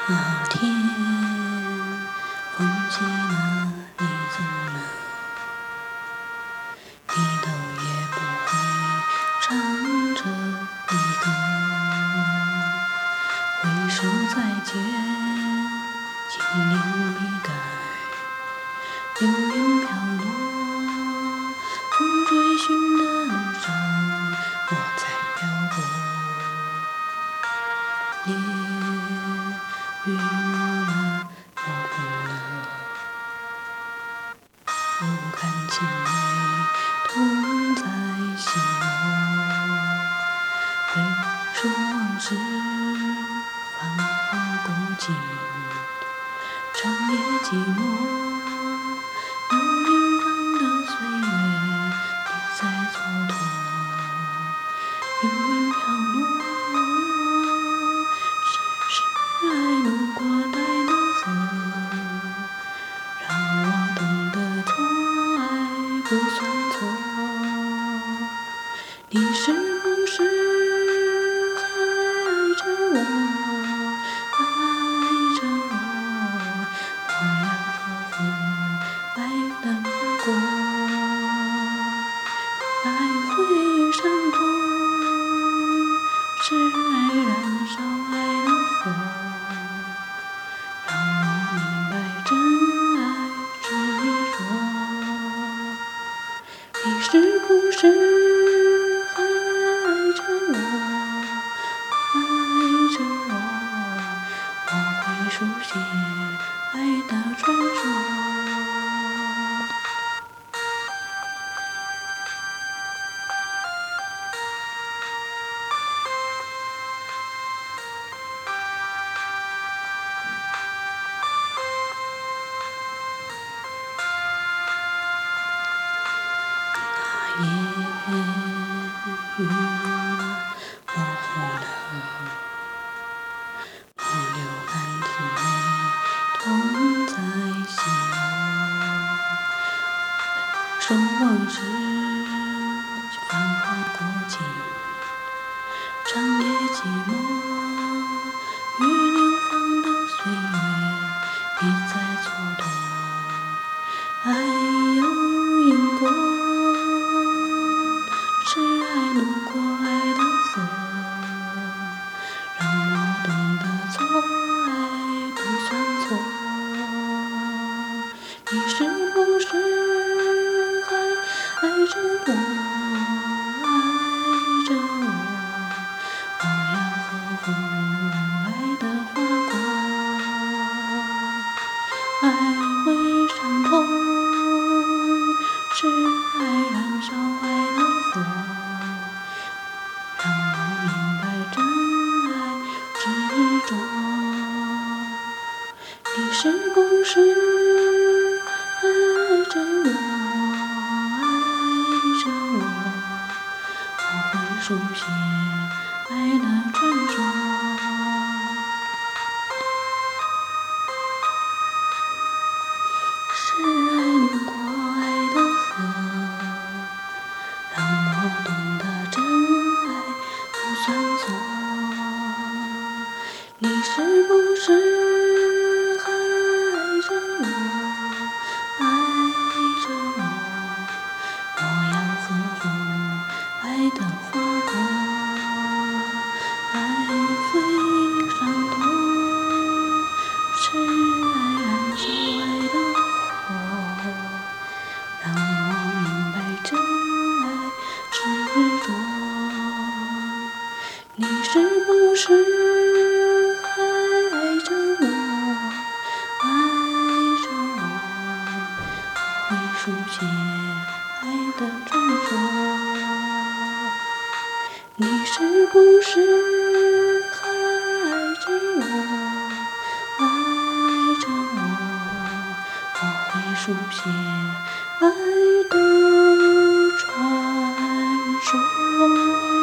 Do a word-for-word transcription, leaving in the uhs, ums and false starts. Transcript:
那天风起了，你走了，你头也不回，唱着离歌，挥手再见，心灵已改，流云飘落，风追寻的路上，我在漂泊。夜雨落了，模糊了，不堪情泪，痛在心窝。回首往事，繁华过尽，长夜寂寞。有远方的岁月，你在蹉跎。流云飘落，是爱路过来的河，让我懂得错爱不算错。你是不是还爱着我，爱着我？我要呵护爱的花果，爱会伤痛，是爱燃烧爱的火，让我明白真爱执着。你是不是还爱着我，爱着我？我会书写爱的传说。夜雨落了，模糊了，我流干涕泪，痛在心窝。回首往事，繁华过尽，长夜寂寞。于流放的岁月，你在蹉跎。爱有因果，是爱路过爱的河，让我懂得错爱不算错。你是不是还爱着我，爱着我？我要呵护爱的花果，爱会伤痛，是爱燃烧爱的火，让我明白真爱执着。你是不是还爱着我，爱着我？我会书写爱的传说。是爱路过爱的河，让我懂得真爱不算错。你是不是还爱着我，爱着我？我要呵护爱的花果，爱会伤痛，是爱燃烧爱的火，让我明白真爱执着。你是不是还爱着我，爱着我？我会书写爱的传说。你是不是还爱着我，爱着我？我会书写爱的传说。